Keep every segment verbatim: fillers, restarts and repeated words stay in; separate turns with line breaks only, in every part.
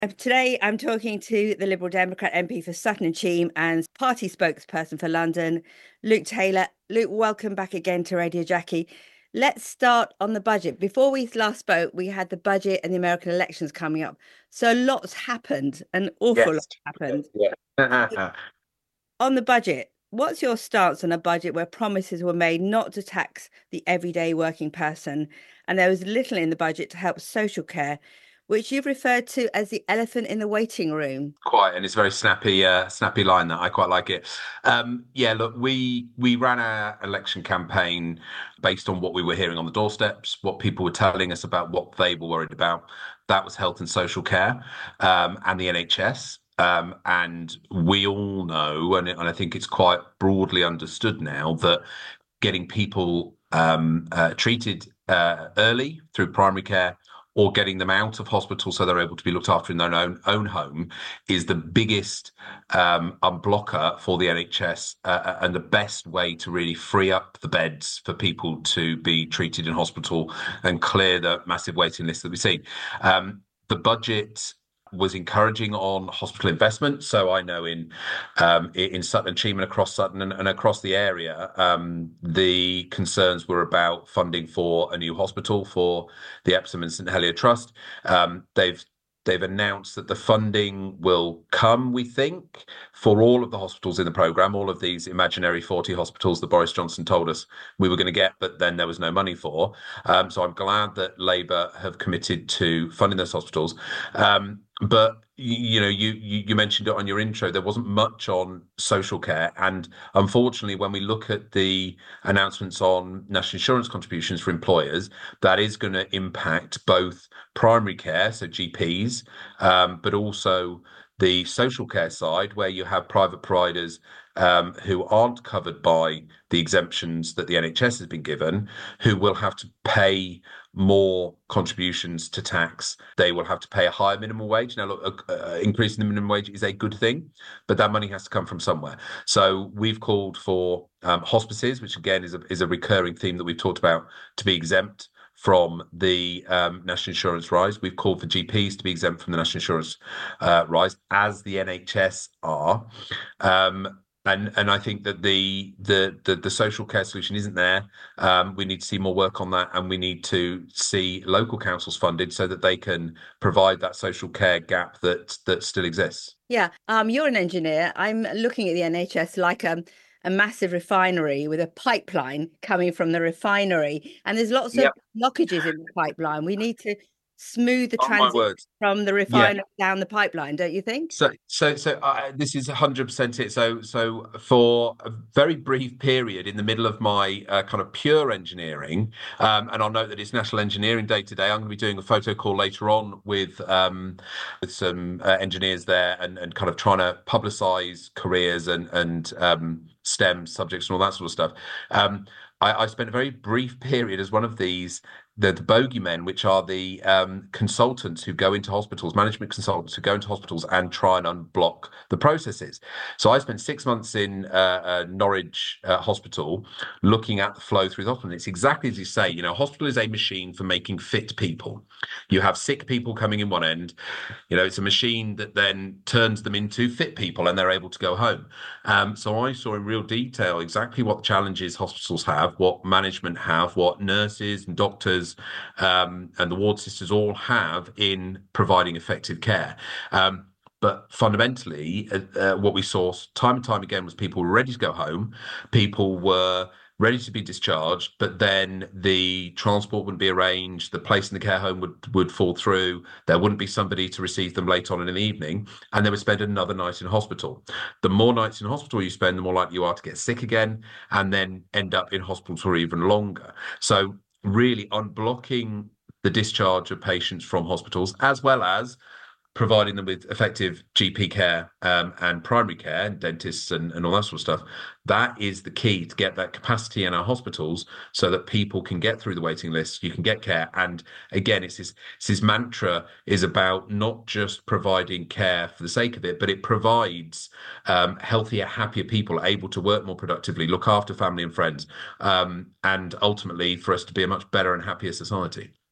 Uh, Today, I'm talking to the Liberal Democrat M P for Sutton and Cheam and party spokesperson for London, Luke Taylor. Luke, welcome back again to Radio Jackie. Let's start on the budget. Before we last spoke, we had the budget and the American elections coming up. So lots happened, an awful lot
Yes.
happened.
Yeah.
On the budget, what's your stance on a budget where promises were made not to tax the everyday working person, and there was little in the budget to help social care, which you've referred to as the elephant in the waiting room?
Quite, and it's a very snappy, uh, snappy line that I quite like it. Um, yeah, look, we we ran our election campaign based on what we were hearing on the doorsteps, what people were telling us about what they were worried about. That was health and social care, um, and the N H S. Um, and we all know, and, and I think it's quite broadly understood now, that getting people um, uh, treated uh, early through primary care or getting them out of hospital so they're able to be looked after in their own own home is the biggest um, unblocker for the N H S uh, uh, and the best way to really free up the beds for people to be treated in hospital and clear the massive waiting list that we see. Um, the budget was encouraging on hospital investment. So I know in um, in Sutton and Cheam and across Sutton and, and across the area, um, the concerns were about funding for a new hospital for the Epsom and St Helier Trust. Um, they've They've announced that the funding will come, we think, for all of the hospitals in the programme, all of these imaginary forty hospitals that Boris Johnson told us we were going to get, but then there was no money for. Um, so I'm glad that Labour have committed to funding those hospitals. Um, but you, you know, you, you you mentioned it on your intro. There wasn't much on social care, and unfortunately, when we look at the announcements on national insurance contributions for employers, that is going to impact both primary care, so G Ps, um, but also the social care side, where you have private providers um, who aren't covered by the exemptions that the N H S has been given, who will have to pay more contributions to tax. They will have to pay a higher minimum wage. Now, look, uh, uh, increasing the minimum wage is a good thing, but that money has to come from somewhere. So we've called for um, hospices, which again is a, is a recurring theme that we've talked about, to be exempt from the um, national insurance rise. We've called for G Ps to be exempt from the national insurance uh, rise, as the N H S are. Um, and and I think that the the the, the social care solution isn't there. Um, we need to see more work on that, and we need to see local councils funded so that they can provide that social care gap that that still exists.
Yeah, um, you're an engineer. I'm looking at the N H S like um, a massive refinery with a pipeline coming from the refinery, and there's lots of
Yep.
blockages in the pipeline. We need to smooth the
On my
transit
word.
from the
Yeah.
refinery down the pipeline, don't you think?
So, so, so uh, this is one hundred percent it. So, so for a very brief period in the middle of my uh, kind of pure engineering, um, and I'll note that it's National Engineering Day today. I'm going to be doing a photo call later on with um, with some uh, engineers there, and and kind of trying to publicise careers and and um, STEM subjects and all that sort of stuff. Um, I, I spent a very brief period as one of these the, the bogeymen, which are the um, consultants who go into hospitals, management consultants who go into hospitals and try and unblock the processes. So I spent six months in uh, uh, Norwich uh, Hospital looking at the flow through the hospital. And it's exactly as you say, you know, hospital is a machine for making fit people. You have sick people coming in one end, you know, it's a machine that then turns them into fit people and they're able to go home. Um, so I saw in real detail exactly what challenges hospitals have, what management have, what nurses and doctors um, and the ward sisters all have in providing effective care. Um, but fundamentally, uh, uh, what we saw time and time again was people were ready to go home. People were ready to be discharged, but then the transport wouldn't be arranged, the place in the care home would would fall through, there wouldn't be somebody to receive them late on in the evening, and they would spend another night in hospital. The more nights in hospital you spend, the more likely you are to get sick again, and then end up in hospital for even longer. So really unblocking the discharge of patients from hospitals, as well as providing them with effective G P care um, and primary care, and dentists and, and all that sort of stuff. That is the key to get that capacity in our hospitals so that people can get through the waiting lists, you can get care. And again, it's this, it's this mantra is about not just providing care for the sake of it, but it provides um, healthier, happier people able to work more productively, look after family and friends, um, and ultimately for us to be a much better and happier society.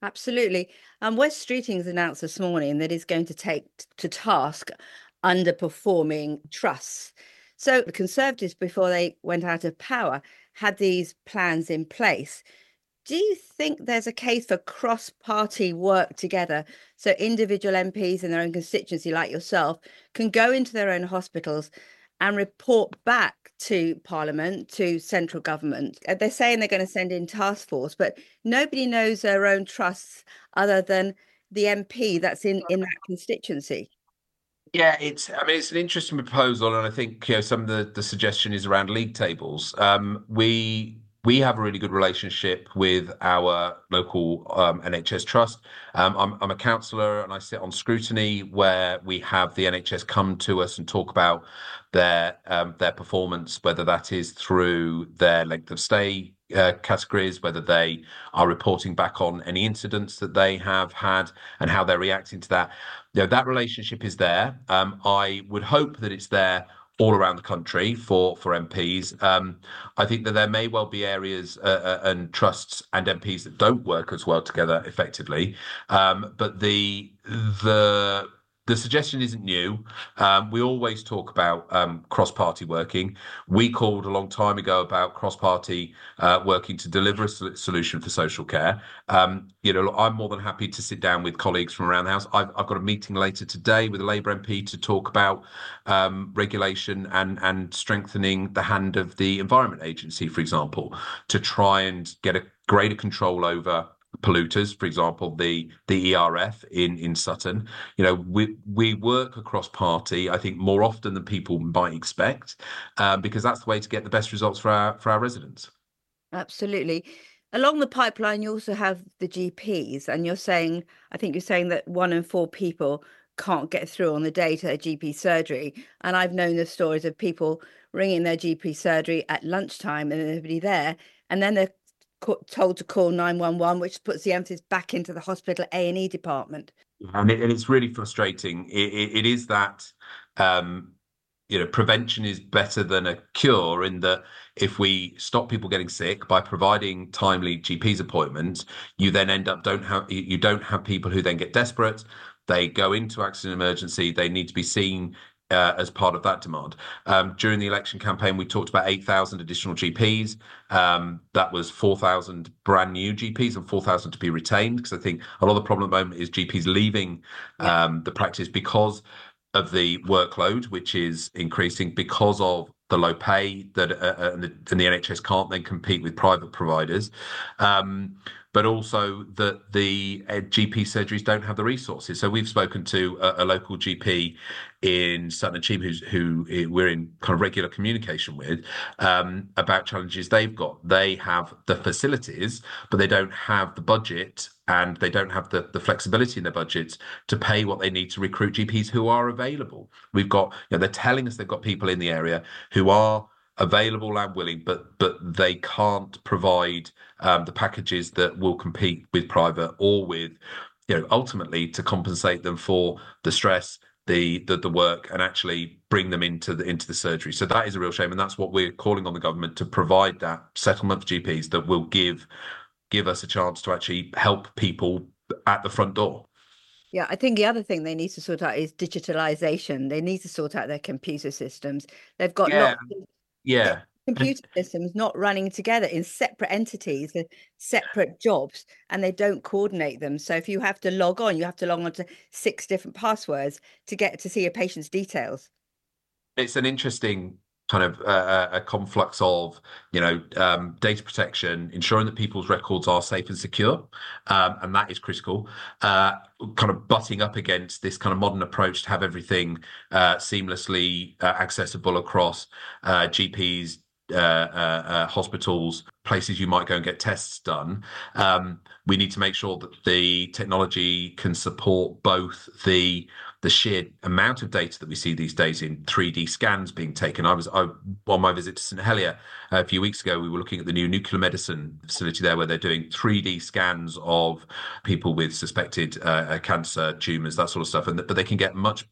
Absolutely. And Wes Streeting's announced this morning that he's going to take t- to task underperforming trusts. So the Conservatives, before they went out of power, had these plans in place. Do you think there's a case for cross-party work together so individual M Ps in their own constituency, like yourself, can go into their own hospitals and report back to Parliament, to central government? Uh, They're saying they're going to send in task force, but nobody knows their own trusts other than the M P that's in in that constituency.
Yeah, it's. I mean, it's an interesting proposal, and I think you know some of the the suggestion is around league tables. Um, we we have a really good relationship with our local um, N H S trust. Um, I'm I'm a councillor, and I sit on scrutiny where we have the N H S come to us and talk about their um, their performance, whether that is through their length of stay uh, categories, whether they are reporting back on any incidents that they have had, and how they're reacting to that. You know, that relationship is there. Um, I would hope that it's there all around the country for for M Ps. Um, I think that there may well be areas uh, uh, and trusts and M Ps that don't work as well together effectively. Um, but the the the suggestion isn't new. Um, we always talk about um, cross-party working. We called a long time ago about cross-party uh, working to deliver a sol- solution for social care. Um, you know, I'm more than happy to sit down with colleagues from around the house. I've, I've got a meeting later today with a Labour M P to talk about um, regulation and and strengthening the hand of the Environment Agency, for example, to try and get a greater control over polluters, for example, the the E R F in in Sutton. You know, we we work across party, I think, more often than people might expect, um, because that's the way to get the best results for our for our residents.
Absolutely. Along the pipeline, you also have the G Ps, and you're saying, I think you're saying that one in four people can't get through on the day to their G P surgery. And I've known the stories of people ringing their G P surgery at lunchtime and there's nobody there, and then they're co- told to call nine one one, which puts the emphasis back into the hospital A and E department.
And, it, and it's really frustrating. It, it, it is that um, you know, prevention is better than a cure in that if we stop people getting sick by providing timely G Ps appointments, you then end up don't have you don't have people who then get desperate. They go into accident emergency. They need to be seen uh, as part of that demand. Um, during the election campaign, we talked about eight thousand additional G Ps. Um, that was four thousand brand new G Ps and four thousand to be retained, because I think a lot of the problem at the moment is G Ps leaving
Yeah.
um, the practice because of the workload, which is increasing because of the low pay that uh, uh, and, the, and the N H S can't then compete with private providers, um, but also that the uh, G P surgeries don't have the resources. So we've spoken to a, a local G P in Sutton and Cheam, who's, who we're in kind of regular communication with, um, about challenges they've got. They have the facilities, but they don't have the budget and they don't have the, the flexibility in their budgets to pay what they need to recruit G Ps who are available. We've got, you know, they're telling us they've got people in the area who are available and willing, but but they can't provide um, the packages that will compete with private or with, you know, ultimately to compensate them for the stress, the, the the work, and actually bring them into the into the surgery. So that is a real shame, and that's what we're calling on the government to provide, that settlement for G Ps that will give give us a chance to actually help people at the front door.
Yeah, I think the other thing they need to sort out is digitalization. They need to sort out their computer systems. They've got
Yeah,
lots of
yeah. And
computer systems not running together in separate entities with separate jobs, and they don't coordinate them. So if you have to log on, you have to log on to six different passwords to get to see a patient's details.
it's an interesting kind of uh, a conflux of, you know, um, data protection, ensuring that people's records are safe and secure, um, and that is critical. Uh, kind of butting up against this kind of modern approach to have everything uh, seamlessly uh, accessible across uh, G Ps, uh, uh, uh, hospitals, places you might go and get tests done. Um, we need to make sure that the technology can support both the the sheer amount of data that we see these days in three D scans being taken. I was I, on my visit to St Helier a few weeks ago. We were looking at the new nuclear medicine facility there, where they're doing three D scans of people with suspected uh, cancer, tumors, that sort of stuff, and but they can get much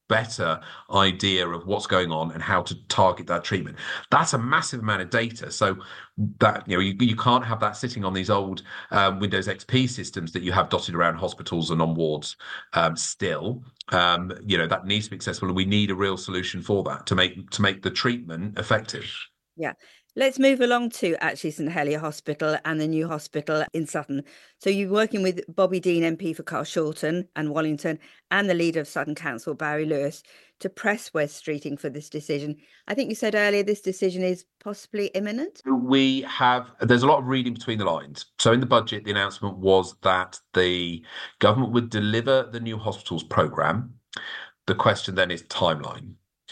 better idea of what's going on and how to target that treatment. That's a massive amount of data. So that, you know, you, you can't have that sitting on these old um, Windows X P systems that you have dotted around hospitals and on wards um, still. Um, you know, that needs to be accessible, and we need a real solution for that to make to make the treatment effective.
Yeah. Let's move along to actually St Helier Hospital and the new hospital in Sutton. So you're working with Bobby Dean M P for Carshalton and Wallington and the leader of Sutton Council, Barry Lewis, to press West Streeting for this decision. I think you said earlier this decision is possibly imminent.
We have, there's a lot of reading between the lines. So in the budget, the announcement was that the government would deliver the new hospitals programme. The question then is timeline.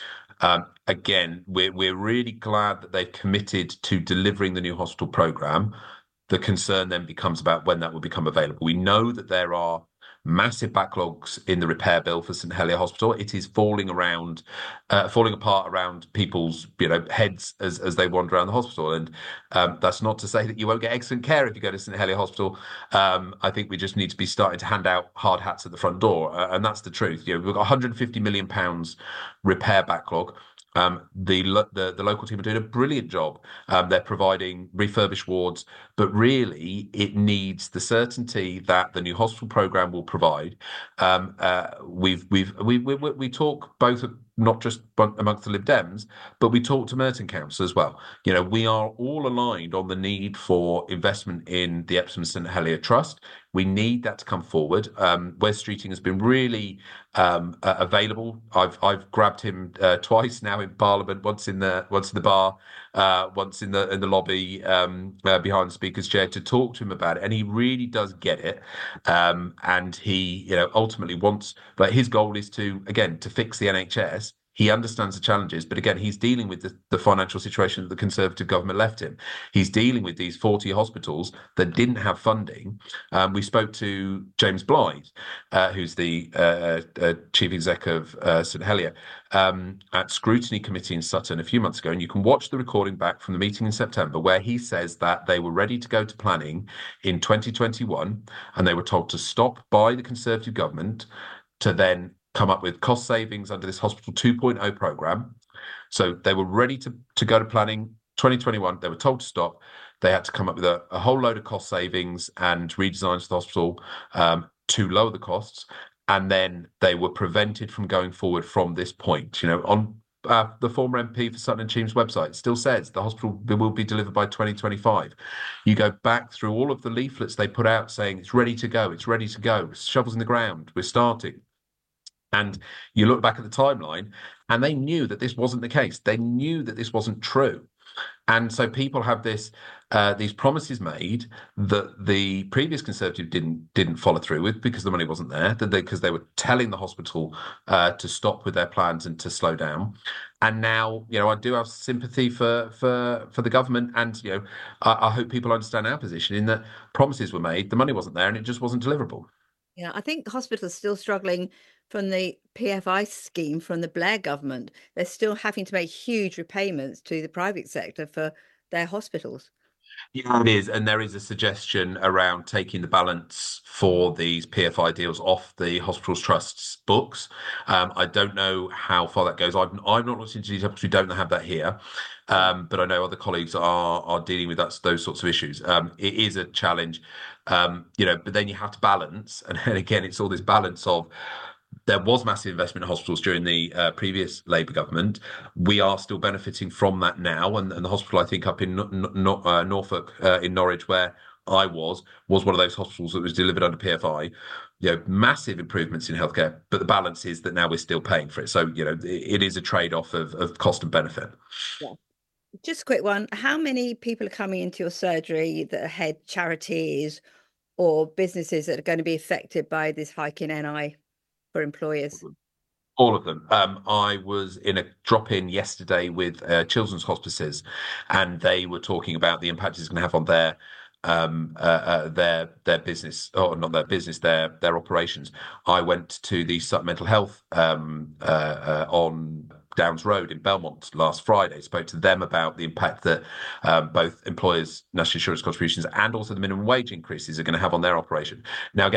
Um, again, we're we're really glad that they've committed to delivering the new hospital programme. The concern then becomes about when that will become available. We know that there are massive backlogs in the repair bill for St Helier Hospital. It is falling around, uh, falling apart around people's, you know, heads as as they wander around the hospital. And um, that's not to say that you won't get excellent care if you go to St Helier Hospital. Um, I think we just need to be starting to hand out hard hats at the front door, uh, and that's the truth. You know, we've got one hundred fifty million pounds repair backlog. Um, the, the the local team are doing a brilliant job. Um, they're providing refurbished wards, but really it needs the certainty that the new hospital programme will provide. Um, uh, we've we've we, we we talk both not just amongst the Lib Dems, but we talk to Merton Council as well. You know, we are all aligned on the need for investment in the Epsom St Helier Trust. We need that to come forward. Um, Wes Streeting has been really um, uh, available. I've I've grabbed him uh, twice now in Parliament, once in the once in the bar, uh, once in the in the lobby um, uh, behind the Speaker's chair to talk to him about it, and he really does get it. Um, and he, you know, ultimately wants, but his goal is to again to fix the N H S. He understands the challenges, but again, he's dealing with the, the financial situation that the Conservative government left him. He's dealing with these forty hospitals that didn't have funding. Um, we spoke to James Blythe, uh, who's the uh, uh, chief exec of uh, St Helier, um, at Scrutiny Committee in Sutton a few months ago, and you can watch the recording back from the meeting in September where he says that they were ready to go to planning in twenty twenty-one, and they were told to stop by the Conservative government to then come up with cost savings under this Hospital two point oh programme. So they were ready to, to go to planning twenty twenty-one. They were told to stop. They had to come up with a, a whole load of cost savings and redesigns for the hospital um, to lower the costs. And then they were prevented from going forward from this point. You know, on uh, the former M P for Sutton and Cheam's website still says the hospital will be delivered by twenty twenty-five. You go back through all of the leaflets they put out saying it's ready to go, it's ready to go, shovels in the ground, we're starting. And you look back at the timeline, and they knew that this wasn't the case. They knew that this wasn't true. And so people have this uh, these promises made that the previous Conservative didn't didn't follow through with because the money wasn't there, that they, because they were telling the hospital uh, to stop with their plans and to slow down. And now, you know, I do have sympathy for for for the government, and you know, I, I hope people understand our position in that promises were made, the money wasn't there, and it just wasn't deliverable.
Yeah, I think hospitals still struggling from the P F I scheme from the Blair government. They're still having to make huge repayments to the private sector for their hospitals.
Yeah, it is. And there is a suggestion around taking the balance for these P F I deals off the Hospitals Trust's books. Um, I don't know how far that goes. I've, I've not looked into detail because we don't have that here. Um, but I know other colleagues are are dealing with that, those sorts of issues. Um, it is a challenge, um, you know, but then you have to balance. And, and again, it's all this balance of there was massive investment in hospitals during the uh, previous Labour government. We are still benefiting from that now. And, and the hospital, I think, up in no, no, uh, Norfolk, uh, in Norwich, where I was, was one of those hospitals that was delivered under P F I. You know, massive improvements in healthcare, but the balance is that now we're still paying for it. So, you know, it, it is a trade-off of, of cost and benefit.
Yeah. Just a quick one. How many people are coming into your surgery that are head charities or businesses that are going to be affected by this hike in N I for employers?
All of them. Um, I was in a drop-in yesterday with uh, children's hospices, and they were talking about the impact it's going to have on their um, uh, uh, their their business, or not their business, their their operations. I went to the Sutton Mental Health um, uh, uh, on Downs Road in Belmont last Friday, spoke to them about the impact that um, both employers' national insurance contributions and also the minimum wage increases are going to have on their operation. Now, again,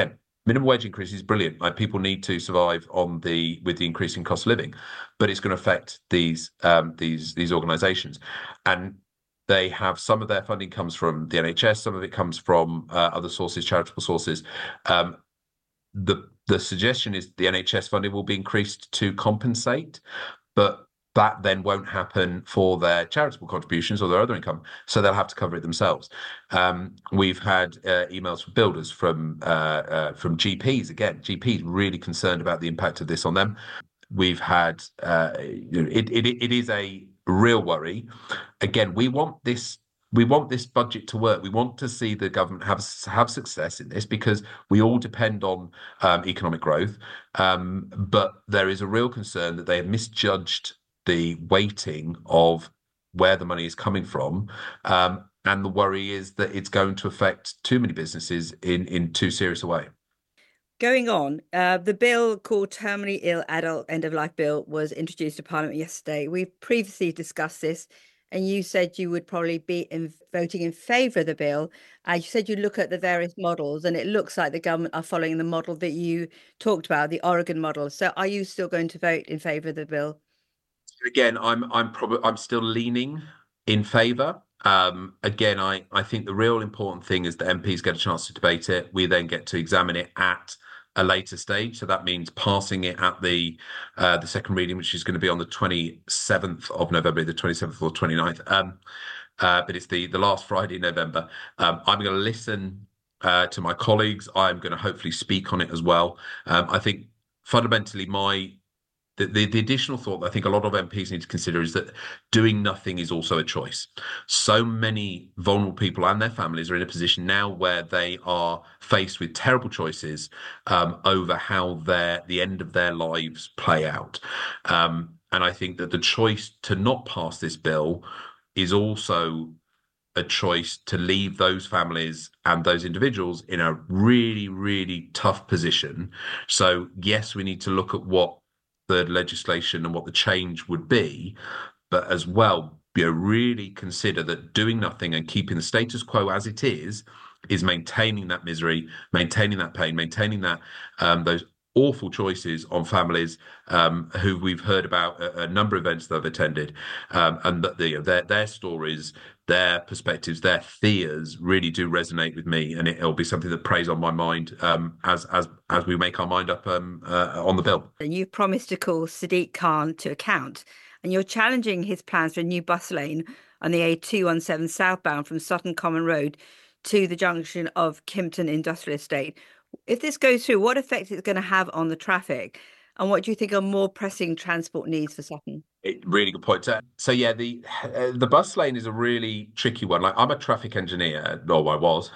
minimum wage increase is brilliant. Like people need to survive on the with the increasing cost of living, but it's going to affect these um, these these organisations, and they have some of their funding comes from the N H S, some of it comes from uh, other sources, charitable sources. Um, the the suggestion is the N H S funding will be increased to compensate, but that then won't happen for their charitable contributions or their other income, so they'll have to cover it themselves. Um, we've had uh, emails from builders, from uh, uh, from G Ps. Again, G Ps really concerned about the impact of this on them. We've had uh, it, it it is a real worry. Again, we want this we want this budget to work. We want to see the government have have success in this because we all depend on um, economic growth. Um, but there is a real concern that they have misjudged the weighting of where the money is coming from. Um, and the worry is that it's going to affect too many businesses in, in too serious a way.
Going on, uh, the bill called Terminally Ill Adult End of Life Bill was introduced to Parliament yesterday. We've previously discussed this, and you said you would probably be in voting in favour of the bill. Uh, you said you look at the various models, and it looks like the government are following the model that you talked about, the Oregon model. So, are you still going to vote in favour of the bill?
Again, I'm I'm probably I'm still leaning in favour. Um, again, I I think the real important thing is that M Ps get a chance to debate it. We then get to examine it at a later stage. So that means passing it at the uh, the second reading, which is going to be on the twenty-seventh of November, the twenty-seventh or twenty-ninth. Um, uh, but it's the the last Friday in November. Um, I'm going to listen uh, to my colleagues. I'm going to hopefully speak on it as well. Um, I think fundamentally my the, the, the additional thought that I think a lot of M Ps need to consider is that doing nothing is also a choice. So many vulnerable people and their families are in a position now where they are faced with terrible choices um, over how their the end of their lives play out. Um, and I think that the choice to not pass this bill is also a choice to leave those families and those individuals in a really, really tough position. So yes, we need to look at what the legislation and what the change would be, but as well, you know, really consider that doing nothing and keeping the status quo as it is is maintaining that misery, maintaining that pain, maintaining that um, those awful choices on families um, who we've heard about a, a number of events that I've attended, um, and that the, their their stories, their perspectives, their fears really do resonate with me, and it, will be something that preys on my mind um, as as as we make our mind up um, uh, on the bill.
And you promised to call Sadiq Khan to account, and you're challenging his plans for a new bus lane on the A two seventeen southbound from Sutton Common Road to the junction of Kimpton Industrial Estate. If this goes through, what effect is it going to have on the traffic? And what do you think are more pressing transport needs for Sutton?
It, really good point. So, so yeah, the uh, the bus lane is a really tricky one. Like I'm a traffic engineer, or I was,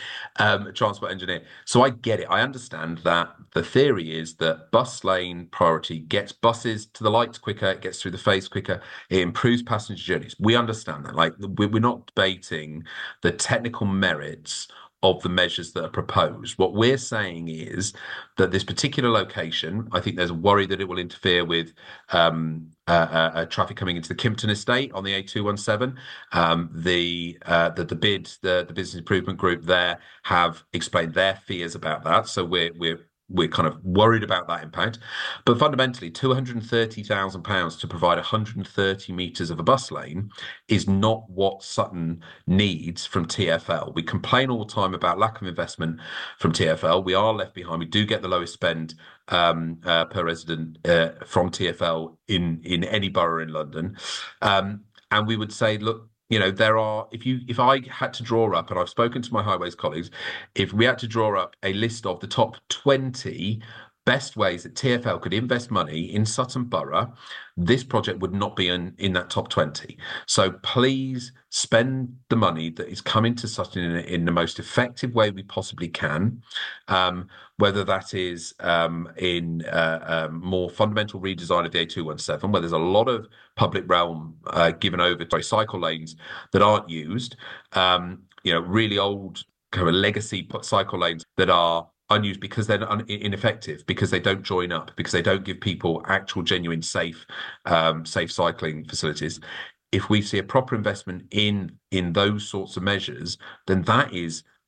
um, a transport engineer. So I get it. I understand that the theory is that bus lane priority gets buses to the lights quicker, it gets through the phase quicker, it improves passenger journeys. We understand that. Like we're not debating the technical merits of the measures that are proposed. What we're saying is that this particular location, I think there's a worry that it will interfere with um, uh, uh, uh, traffic coming into the Kimpton estate on the A two seventeen. Um, the, uh, the the bid, the the business improvement group there have explained their fears about that. So we're we're we're kind of worried about that impact. But fundamentally, two hundred thirty thousand pounds to provide one hundred thirty metres of a bus lane is not what Sutton needs from T F L. We complain all the time about lack of investment from T F L. We are left behind. We do get the lowest spend um, uh, per resident uh, from T F L in, in any borough in London. Um, and we would say, look, you know, there are, if you, if I had to draw up, and I've spoken to my highways colleagues, if we had to draw up a list of the top twenty best ways that T F L could invest money in Sutton Borough, this project would not be in, in that top twenty. So please spend the money that is coming to Sutton in, in the most effective way we possibly can, um, whether that is um, in uh, um, more fundamental redesign of the A two seventeen, where there's a lot of public realm uh, given over to cycle lanes that aren't used, um, you know, really old kind of legacy cycle lanes that are unused because they're un- ineffective, because they don't join up, because they don't give people actual, genuine, safe, um, safe cycling facilities. If we see a proper investment in in those sorts of measures, then that is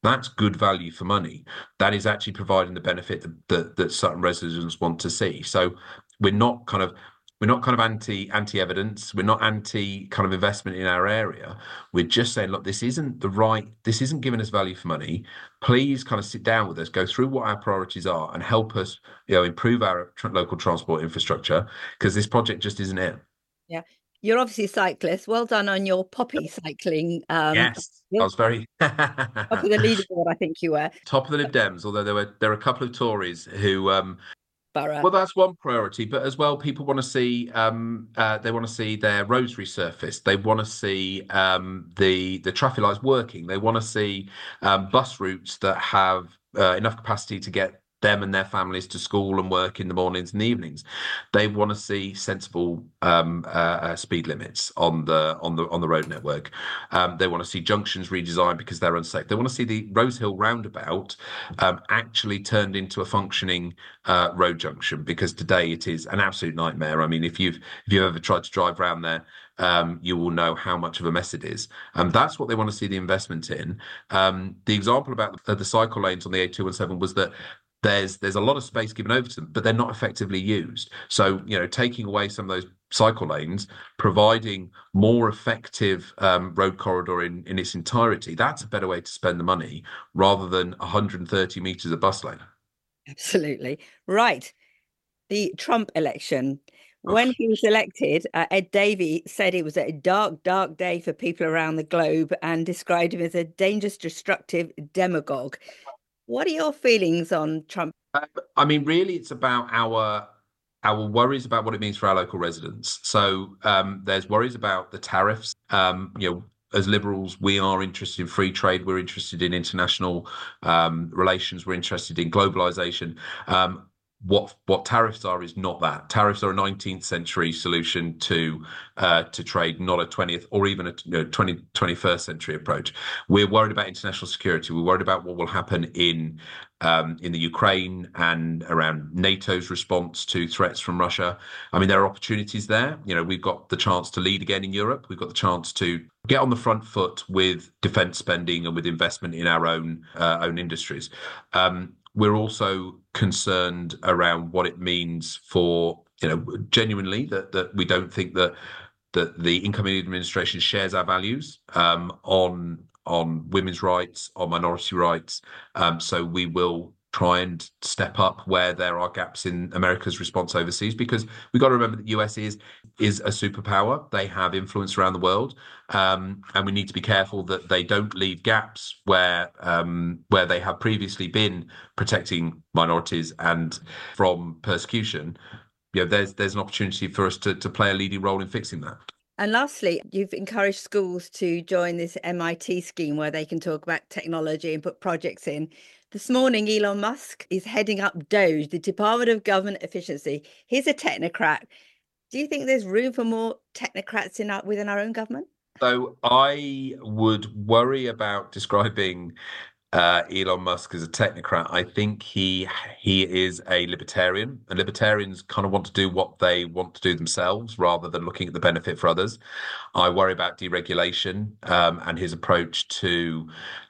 That's good value for money. That is actually providing the benefit that, that, that Sutton residents want to see. So we're not kind of we're not kind of anti anti evidence. We're not anti kind of investment in our area. We're just saying, look, this isn't the right. This isn't giving us value for money. Please kind of sit down with us, go through what our priorities are, and help us, you know, improve our tr local transport infrastructure, because this project just isn't it.
Yeah. You're obviously a cyclist. Well done on your poppy cycling. Um,
Yes, I was very
top of the leaderboard, I think you were.
top of the Lib Dems, although there were there are a couple of Tories who um
Borough.
well, that's one priority, but as well, people want to see um, uh, they want to see their roads resurfaced. They want to see um, the the traffic lights working. They want to see um, bus routes that have uh, enough capacity to get them and their families to school and work in the mornings and the evenings. They want to see sensible um, uh, uh, speed limits on the on the on the road network. Um, they want to see junctions redesigned because they're unsafe. They want to see the Rose Hill roundabout um, actually turned into a functioning uh, road junction, because today it is an absolute nightmare. I mean, if you've if you've ever tried to drive around there, um, you will know how much of a mess it is. And um, that's what they want to see the investment in. Um, the example about the, the cycle lanes on the A two one seven was that there's there's a lot of space given over to them, but they're not effectively used. So, you know, taking away some of those cycle lanes, providing more effective um, road corridor in, in its entirety, that's a better way to spend the money rather than one hundred thirty meters of bus lane.
Absolutely. Right. The Trump election. When he was elected, uh, Ed Davey said it was a dark, dark day for people around the globe and described him as a dangerous, destructive demagogue. What are your feelings on Trump?
Uh, I mean, really, it's about our our worries about what it means for our local residents. So um, there's worries about the tariffs. Um, you know, as Liberals, we are interested in free trade. We're interested in international um, relations. We're interested in globalization. Um, what what tariffs are is not that. Tariffs are a nineteenth century solution to uh, to trade, not a twentieth or even a you know, twenty, twenty-first century approach. We're worried about international security. We're worried about what will happen in um, in the Ukraine and around NATO's response to threats from Russia. I mean, there are opportunities there. You know, we've got the chance to lead again in Europe. We've got the chance to get on the front foot with defence spending and with investment in our own uh, own industries. Um, we're also concerned around what it means for, you know, genuinely that that we don't think that that the incoming administration shares our values um, on on women's rights, on minority rights. Um, so we will try and step up where there are gaps in America's response overseas, because we've got to remember that the U S is is a superpower. They have influence around the world, um, and we need to be careful that they don't leave gaps where um, where they have previously been protecting minorities and from persecution. You know, there's there's an opportunity for us to to play a leading role in fixing that.
And lastly, you've encouraged schools to join this M I T scheme where they can talk about technology and put projects in. This morning, Elon Musk is heading up DOGE, the Department of Government Efficiency. He's a technocrat. Do you think there's room for more technocrats in our, within our own government?
So I would worry about describing uh, Elon Musk as a technocrat. I think he he is a libertarian, and libertarians kind of want to do what they want to do themselves rather than looking at the benefit for others. I worry about deregulation um, and his approach to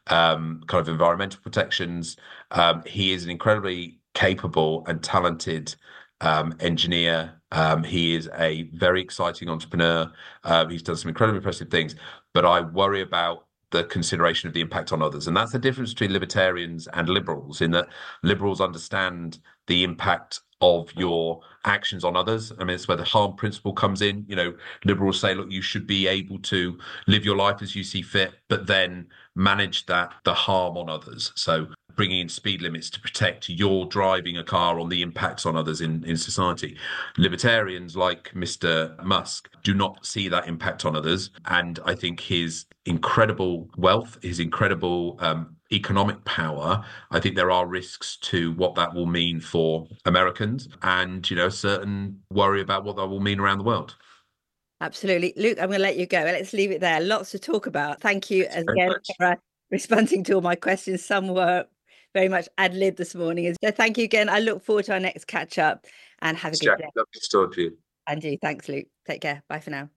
um, kind of environmental protections. Um, he is an incredibly capable and talented um, engineer. Um, he is a very exciting entrepreneur. Uh, he's done some incredibly impressive things, but I worry about the consideration of the impact on others. And that's the difference between libertarians and liberals, in that liberals understand the impact of your actions on others. I mean, it's where the harm principle comes in. You know, liberals say, look, you should be able to live your life as you see fit, but then manage that, the harm on others. So bringing in speed limits to protect your driving a car on the impacts on others in, in society. Libertarians like Mister Musk do not see that impact on others. And I think his incredible wealth, his incredible um, economic power, I think there are risks to what that will mean for Americans, and, you know, a certain worry about what that will mean around the world.
Absolutely. Luke, I'm going to let you go. Let's leave it there. Lots to talk about. Thank you again for uh, responding to all my questions. Some were very much ad lib this morning. So thank you again. I look forward to our next catch up, and have a good day.
Lovely to talk to you.
Andy, thanks, Luke. Take care. Bye for now.